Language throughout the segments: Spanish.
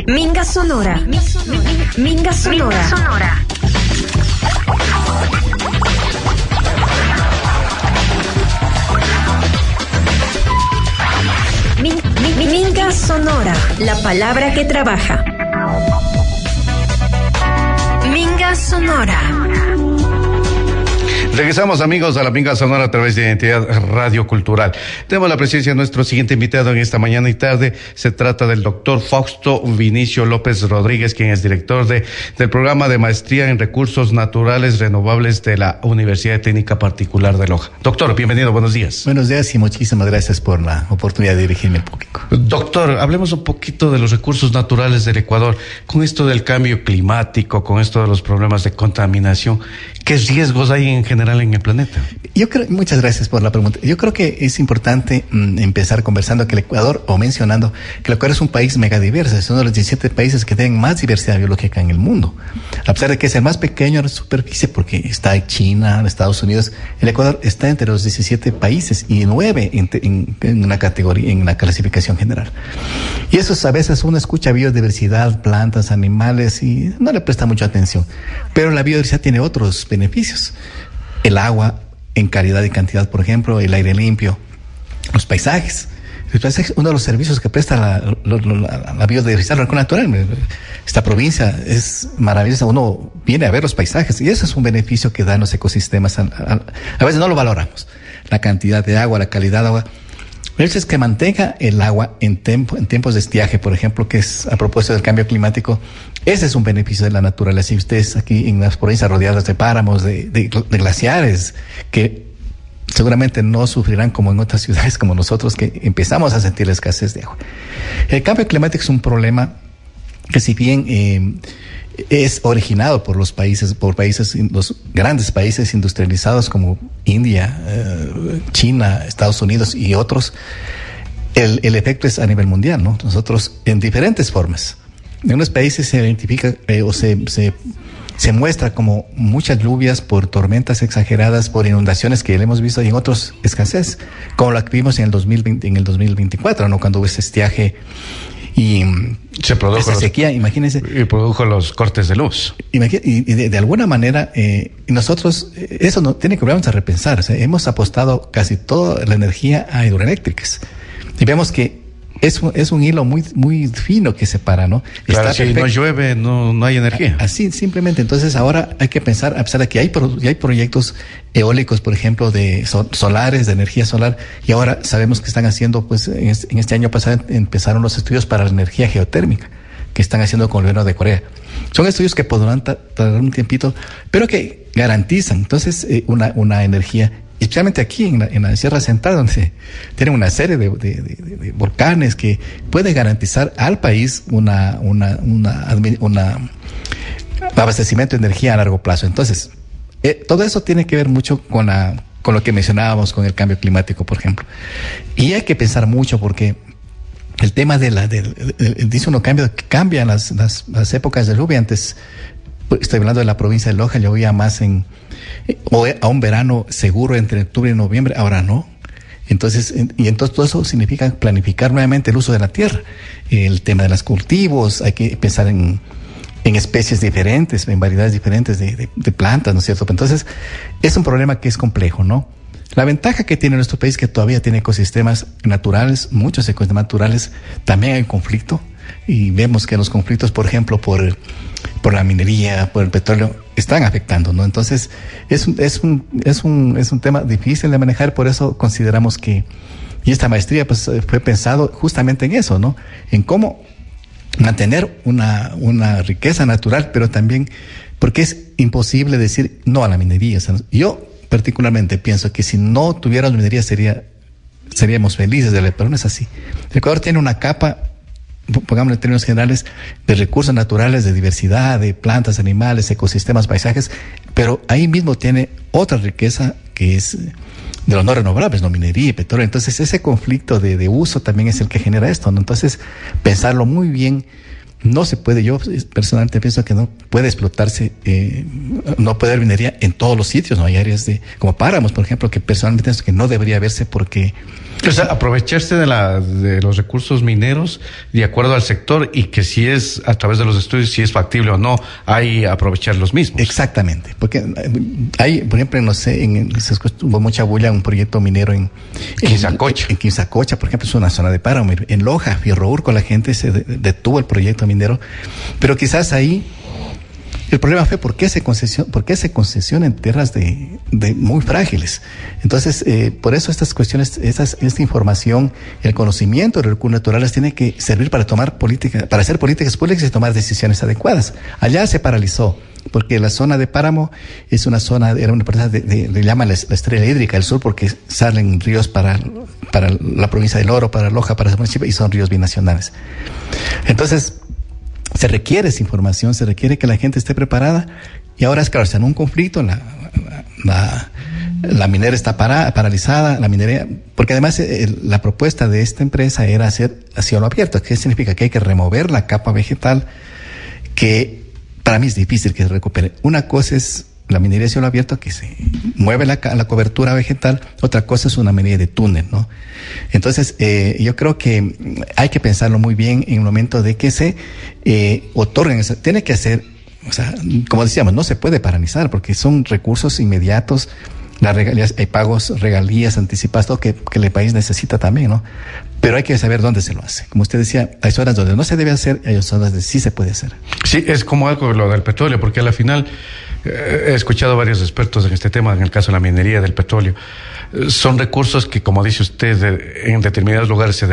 Minga Sonora. Minga Sonora. Minga Sonora, la palabra que trabaja. Minga Sonora. Regresamos, amigos, a la Minga Sonora a través de Identidad Radio Cultural. Tenemos la presencia de nuestro siguiente invitado en esta mañana y tarde. Se trata del doctor Fausto Vinicio López Rodríguez, quien es director del programa de maestría en recursos naturales renovables de la Universidad Técnica Particular de Loja. Doctor, bienvenido, buenos días. Buenos días y muchísimas gracias por la oportunidad de dirigirme al público. Doctor, hablemos un poquito de los recursos naturales del Ecuador. Con esto del cambio climático, con esto de los problemas de contaminación, ¿qué riesgos hay en general en el planeta? Muchas gracias por la pregunta. Yo creo que es importante empezar conversando que el Ecuador, o mencionando que el Ecuador es un país megadiverso, es uno de los 17 países que tienen más diversidad biológica en el mundo. A pesar de que es el más pequeño en superficie, porque está en China, en Estados Unidos, el Ecuador está entre los 17 países y 9 en una categoría, en una clasificación general. Y eso a veces uno escucha biodiversidad, plantas, animales y no le presta mucha atención. Pero la biodiversidad tiene otros beneficios. El agua en calidad y cantidad, por ejemplo, el aire limpio, los paisajes. El paisaje es uno de los servicios que presta la biodiversidad natural. Esta provincia es maravillosa. Uno viene a ver los paisajes y eso es un beneficio que dan los ecosistemas. A veces no lo valoramos. La cantidad de agua, la calidad de agua. El hecho es que mantenga el agua en tiempos de estiaje, por ejemplo, que es a propósito del cambio climático. Ese es un beneficio de la naturaleza. Y ustedes aquí en las provincias rodeadas de páramos, de glaciares, que seguramente no sufrirán como en otras ciudades como nosotros, que empezamos a sentir la escasez de agua. El cambio climático es un problema que, si bien es originado por los grandes países industrializados como India, China, Estados Unidos y otros, el efecto es a nivel mundial, ¿no? Nosotros, en diferentes formas. En unos países se identifica se muestra como muchas lluvias por tormentas exageradas, por inundaciones que ya hemos visto, y en otros escasez, como la que vimos en el 2024, ¿no? Cuando hubo ese estiaje y se produjo esa sequía, imagínense. Y produjo los cortes de luz. Y de alguna manera, nosotros, eso no tiene que vamos a repensar. O sea, hemos apostado casi toda la energía a hidroeléctricas. Y vemos que es un hilo muy, muy fino que separa, ¿no? Claro, si no llueve, no hay energía. Así, simplemente. Entonces, ahora hay que pensar, a pesar de que hay proyectos eólicos, por ejemplo, de solares, de energía solar, y ahora sabemos que están haciendo, pues, en este año pasado empezaron los estudios para la energía geotérmica, que están haciendo con el gobierno de Corea. Son estudios que podrán tardar un tiempito, pero que garantizan, entonces, una energía, especialmente aquí en la Sierra Central, donde tienen una serie de volcanes que puede garantizar al país un abastecimiento de energía a largo plazo. Entonces, todo eso tiene que ver mucho con lo que mencionábamos, con el cambio climático, por ejemplo. Y hay que pensar mucho porque el tema dice uno, cambian las épocas de lluvia. Antes, estoy hablando de la provincia de Loja, llovía más a un verano seguro entre octubre y noviembre, ahora no. Entonces todo eso significa planificar nuevamente el uso de la tierra. El tema de los cultivos, hay que pensar en especies diferentes, en variedades diferentes de plantas, ¿no es cierto? Entonces, es un problema que es complejo, ¿no? La ventaja que tiene nuestro país es que todavía tiene ecosistemas naturales, muchos ecosistemas naturales. También hay conflicto, y vemos que los conflictos, por ejemplo, por la minería, por el petróleo, están afectando, ¿no? Entonces, es un tema difícil de manejar. Por eso consideramos y esta maestría, pues, fue pensado justamente en eso, ¿no? En cómo mantener una riqueza natural, pero también porque es imposible decir no a la minería. O sea, yo particularmente pienso que si no tuviera la minería seríamos felices, pero no es así. El Ecuador tiene una capa, pongámoslo en términos generales, de recursos naturales, de diversidad, de plantas, animales, ecosistemas, paisajes, pero ahí mismo tiene otra riqueza que es de los no renovables, no minería y petróleo. Entonces, ese conflicto de uso también es el que genera esto, ¿no? Entonces, pensarlo muy bien no se puede, yo personalmente pienso que no puede explotarse, no puede haber minería en todos los sitios, no hay áreas como páramos, por ejemplo, que personalmente pienso que no debería verse porque... O sea, aprovecharse de los recursos mineros de acuerdo al sector y que si es, a través de los estudios, si es factible o no, hay aprovechar los mismos. Exactamente, porque hay, por ejemplo, no sé, hubo mucha bulla un proyecto minero en Quinzacocha. En Quinzacocha, por ejemplo, es una zona de páramo. En Loja, Fierro Urco, la gente se detuvo el proyecto minero, pero quizás ahí el problema fue por qué se concesionan tierras de muy frágiles. Entonces, por eso estas cuestiones, esta información, el conocimiento de los recursos naturales tiene que servir para hacer políticas públicas y tomar decisiones adecuadas. Allá se paralizó, porque la zona de páramo es una zona, era una parte le llaman la estrella hídrica del sur, porque salen ríos para la provincia del Oro, para Loja, para ese municipio, y son ríos binacionales. Entonces, se requiere esa información, se requiere que la gente esté preparada, y ahora es claro, está en un conflicto, la minera está paralizada, la minería, porque además la propuesta de esta empresa era hacer a cielo abierto. ¿Qué significa? Que hay que remover la capa vegetal, que para mí es difícil que se recupere. Una cosa es la minería a cielo abierto, que se mueve la cobertura vegetal, otra cosa es una minería de túnel, ¿no? Entonces, yo creo que hay que pensarlo muy bien en el momento de que se otorguen, tiene que hacer, o sea, como decíamos, no se puede paralizar porque son recursos inmediatos, las regalías, hay pagos, regalías anticipadas, todo que el país necesita también, ¿no? Pero hay que saber dónde se lo hace. Como usted decía, hay zonas donde no se debe hacer, hay zonas donde sí se puede hacer. Sí, es como algo lo del petróleo, porque a la final he escuchado a varios expertos en este tema, en el caso de la minería del petróleo. Son recursos que, como dice usted, en determinados lugares se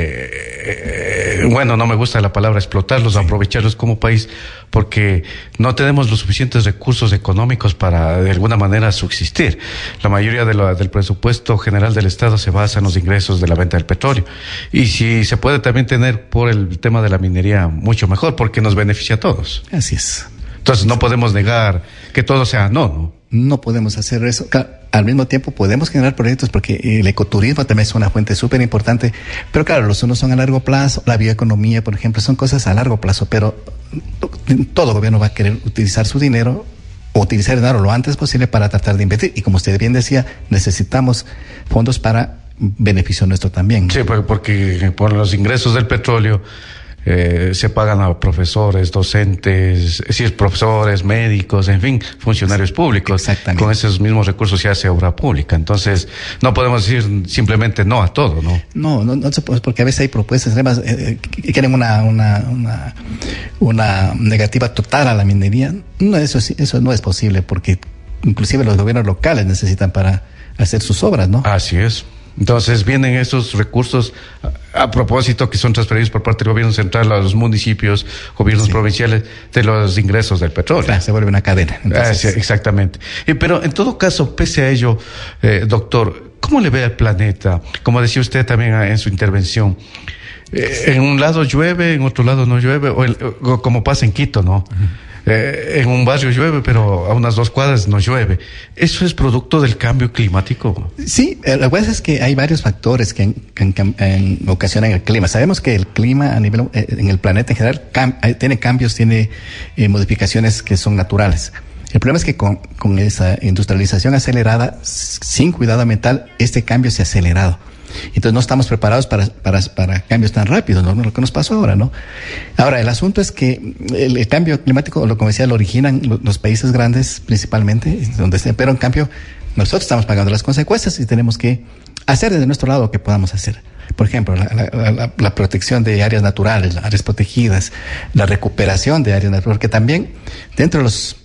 debe, bueno, no me gusta la palabra explotarlos, sí, aprovecharlos como país, porque no tenemos los suficientes recursos económicos para, de alguna manera, subsistir. La mayoría del presupuesto general del Estado se basa en los ingresos de la venta del petróleo. Y si se puede también tener por el tema de la minería, mucho mejor, porque nos beneficia a todos. Así es. Entonces no podemos negar que todo sea no. No podemos hacer eso. Al mismo tiempo podemos generar proyectos porque el ecoturismo también es una fuente súper importante, pero claro, los unos son a largo plazo, la bioeconomía, por ejemplo, son cosas a largo plazo, pero todo gobierno va a querer utilizar su dinero o utilizar el dinero lo antes posible para tratar de invertir. Y como usted bien decía, necesitamos fondos para beneficio nuestro también. Sí, porque por los ingresos del petróleo se pagan a profesores, docentes, profesores, médicos, en fin, funcionarios públicos. Exactamente. Con esos mismos recursos se hace obra pública. Entonces, no podemos decir simplemente no a todo, ¿no? No se puede, porque a veces hay propuestas, además, que quieren una negativa total a la minería. No, eso no es posible, porque inclusive los gobiernos locales necesitan para hacer sus obras, ¿no? Así es. Entonces vienen esos recursos a propósito que son transferidos por parte del gobierno central a los municipios, gobiernos provinciales, de los ingresos del petróleo. Claro, se vuelve una cadena. Sí, exactamente. Pero en todo caso, pese a ello, doctor, ¿cómo le ve al planeta? Como decía usted también en su intervención, en un lado llueve, en otro lado no llueve, o como pasa en Quito, ¿no? En un barrio llueve, pero a unas 2 cuadras no llueve. ¿Eso es producto del cambio climático? Sí, lo que pasa es que hay varios factores que ocasionan el clima. Sabemos que el clima a nivel, en el planeta en general tiene cambios, tiene modificaciones que son naturales. El problema es que con esa industrialización acelerada, sin cuidado ambiental, este cambio se ha acelerado. Entonces no estamos preparados para cambios tan rápidos, ¿no? Lo que nos pasó ahora, ¿no? Ahora, el asunto es que el cambio climático, como decía, lo originan los países grandes principalmente, pero en cambio nosotros estamos pagando las consecuencias y tenemos que hacer desde nuestro lado lo que podamos hacer. Por ejemplo, la protección de áreas naturales, áreas protegidas, la recuperación de áreas naturales, porque también dentro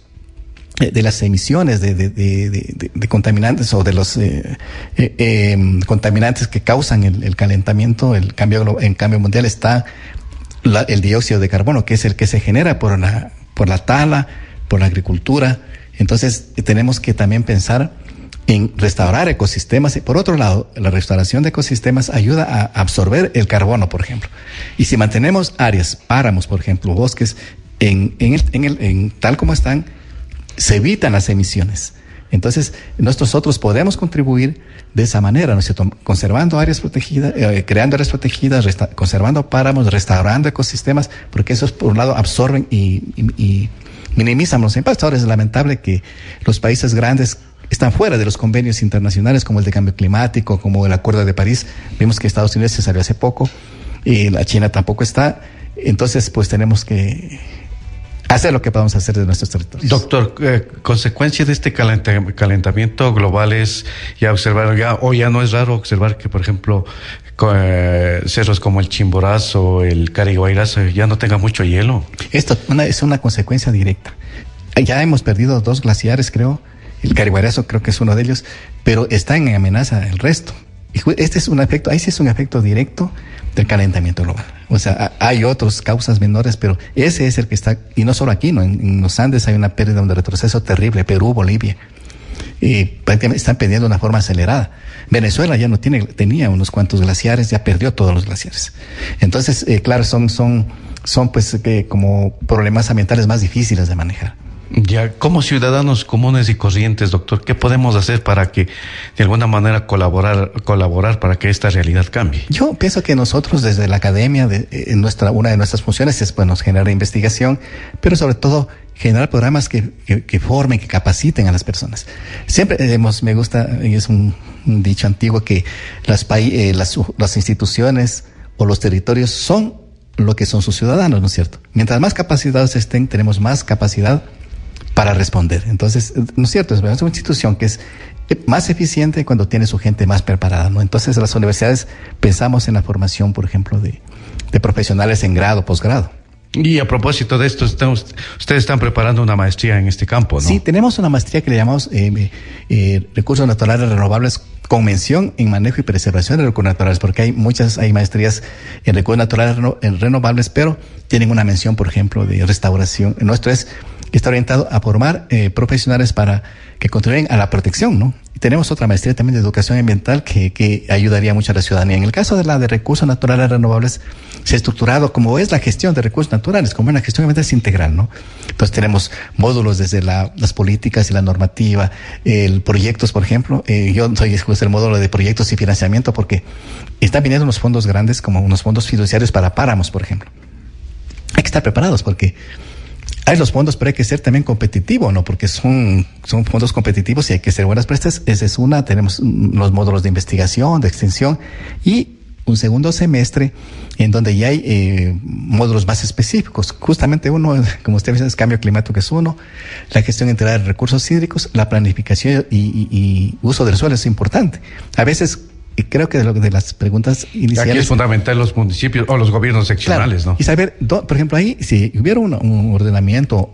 de las emisiones de contaminantes o de los contaminantes que causan el calentamiento, el cambio mundial, está el dióxido de carbono, que es el que se genera por la tala, por la agricultura. Entonces tenemos que también pensar en restaurar ecosistemas. Y por otro lado, la restauración de ecosistemas ayuda a absorber el carbono, por ejemplo. Y si mantenemos áreas, páramos, por ejemplo, bosques, en tal como están, se evitan las emisiones. Entonces, nosotros podemos contribuir de esa manera, ¿no es cierto? Conservando áreas protegidas, creando áreas protegidas, conservando páramos, restaurando ecosistemas, porque esos, por un lado, absorben y minimizan los impactos. Ahora es lamentable que los países grandes están fuera de los convenios internacionales como el de cambio climático, como el Acuerdo de París. Vimos que Estados Unidos se salió hace poco y la China tampoco está. Entonces, pues tenemos que hacer lo que podamos hacer de nuestros territorios. Doctor, consecuencia de este calentamiento global es ya observar, ya no es raro observar que, por ejemplo, cerros como el Chimborazo, el Cariguairazo, ya no tenga mucho hielo. Esto es una consecuencia directa. Ya hemos perdido 2 glaciares, creo. El Cariguairazo creo que es uno de ellos, pero está en amenaza el resto. Y este es un efecto, ahí sí es un efecto directo del calentamiento global. O sea, hay otras causas menores, pero ese es el que está, y no solo aquí, ¿no? En los Andes hay una pérdida, un retroceso terrible, Perú, Bolivia, y prácticamente están perdiendo de una forma acelerada. Venezuela ya no tenía unos cuantos glaciares, ya perdió todos los glaciares. Entonces, claro, son pues como problemas ambientales más difíciles de manejar. Ya, como ciudadanos comunes y corrientes, doctor, ¿qué podemos hacer para que de alguna manera colaborar para que esta realidad cambie? Yo pienso que nosotros desde la academia, una de nuestras funciones es pues, generar investigación, pero sobre todo generar programas que formen, que capaciten a las personas. Siempre me gusta, y es un dicho antiguo, que las instituciones o los territorios son lo que son sus ciudadanos, ¿no es cierto? Mientras más capacitados estén, tenemos más capacidad para responder. Entonces, ¿no es cierto? Es una institución que es más eficiente cuando tiene su gente más preparada, ¿no? Entonces, las universidades pensamos en la formación, por ejemplo, de profesionales en grado, posgrado. Y a propósito de esto, ustedes están preparando una maestría en este campo, ¿no? Sí, tenemos una maestría que le llamamos Recursos Naturales Renovables con mención en manejo y preservación de recursos naturales, porque hay maestrías en recursos naturales renovables, pero tienen una mención, por ejemplo, de restauración. Nuestro está orientado a formar profesionales para que contribuyan a la protección, ¿no? Y tenemos otra maestría también de educación ambiental que ayudaría mucho a la ciudadanía. En el caso de la de recursos naturales renovables, se ha estructurado como es la gestión de recursos naturales, como una gestión ambiental integral, ¿no? Entonces tenemos módulos desde las políticas y la normativa, proyectos, por ejemplo. Yo soy justo el módulo de proyectos y financiamiento porque están viniendo unos fondos grandes como unos fondos fiduciarios para páramos, por ejemplo. Hay que estar preparados porque hay los fondos, pero hay que ser también competitivo, ¿no? Porque son fondos competitivos y hay que ser buenas prestas. Esa es una. Tenemos los módulos de investigación, de extensión y un segundo semestre en donde ya hay módulos más específicos. Justamente uno, como usted dice, es cambio climático, que es uno. La gestión integral de recursos hídricos, la planificación y uso del suelo es importante. A veces, creo que de las preguntas iniciales. Aquí es fundamental los municipios o los gobiernos seccionales, claro, ¿no? Y saber, por ejemplo, ahí, si hubiera un ordenamiento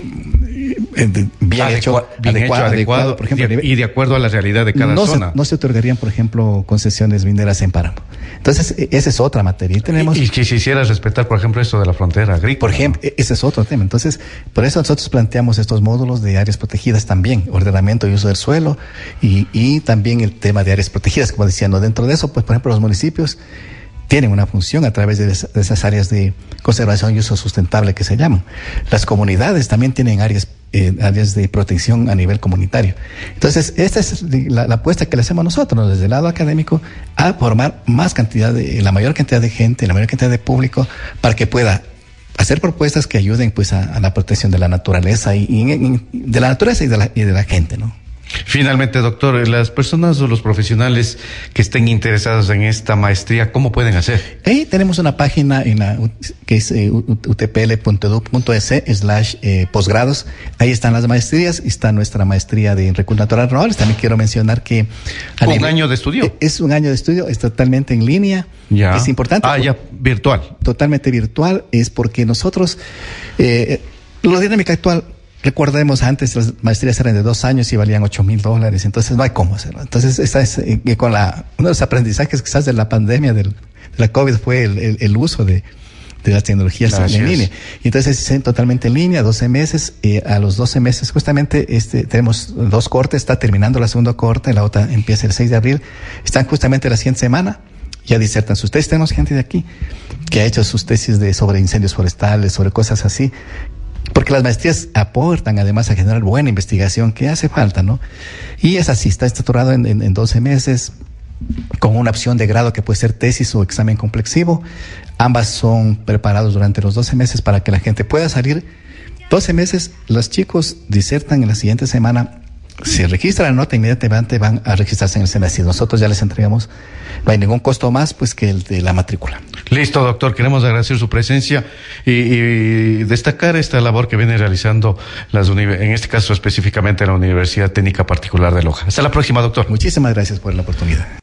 bien adecuado, por ejemplo, y de acuerdo a la realidad de cada zona. No se otorgarían, por ejemplo, concesiones mineras en páramo. Entonces, esa es otra materia. Y que se hiciera respetar, por ejemplo, esto de la frontera agrícola. Por ejemplo, ¿no? Ese es otro tema. Entonces, por eso nosotros planteamos estos módulos de áreas protegidas también, ordenamiento y uso del suelo, y también el tema de áreas protegidas, como decía, ¿no? Dentro de eso, pues, por ejemplo, los municipios tienen una función a través de esas áreas de conservación y uso sustentable que se llaman. Las comunidades también tienen áreas de protección a nivel comunitario. Entonces, esta es la apuesta que le hacemos nosotros, desde el lado académico, a formar la mayor cantidad de gente, la mayor cantidad de público, para que pueda hacer propuestas que ayuden pues a la protección de la naturaleza y de la naturaleza y de la gente, ¿no? Finalmente, doctor, las personas o los profesionales que estén interesados en esta maestría, ¿cómo pueden hacer? Ahí tenemos una página que es utpl.edu.es/posgrados. Ahí están las maestrías, está nuestra maestría de recursos naturales renovables. También quiero mencionar que ¿Un año de estudio? Es un año de estudio, es totalmente en línea. Ya. Es importante. Ya, virtual. Totalmente virtual, es porque nosotros, la dinámica actual, recordemos, antes las maestrías eran de 2 años y valían $8,000, entonces no hay cómo hacerlo. Entonces, esta es uno de los aprendizajes quizás de la pandemia de la COVID fue el uso de las tecnologías en línea. Y entonces es totalmente en línea, 12 meses. A los 12 meses, justamente, tenemos 2 cortes, está terminando la segunda corte, la otra empieza el 6 de abril. Están justamente la siguiente semana. Ya disertan sus tesis. Tenemos gente de aquí que ha hecho sus tesis sobre incendios forestales, sobre cosas así, porque las maestrías aportan además a generar buena investigación que hace falta, ¿no? Y es así, está estructurado en 12 meses, con una opción de grado que puede ser tesis o examen complexivo. Ambas son preparados durante los 12 meses para que la gente pueda salir. 12 meses, los chicos disertan en la siguiente semana. Si registran la nota, inmediatamente van a registrarse en el CENACYT. Nosotros ya les entregamos, no hay ningún costo más pues que el de la matrícula. Listo, doctor. Queremos agradecer su presencia y destacar esta labor que viene realizando en este caso específicamente la Universidad Técnica Particular de Loja. Hasta la próxima, doctor. Muchísimas gracias por la oportunidad.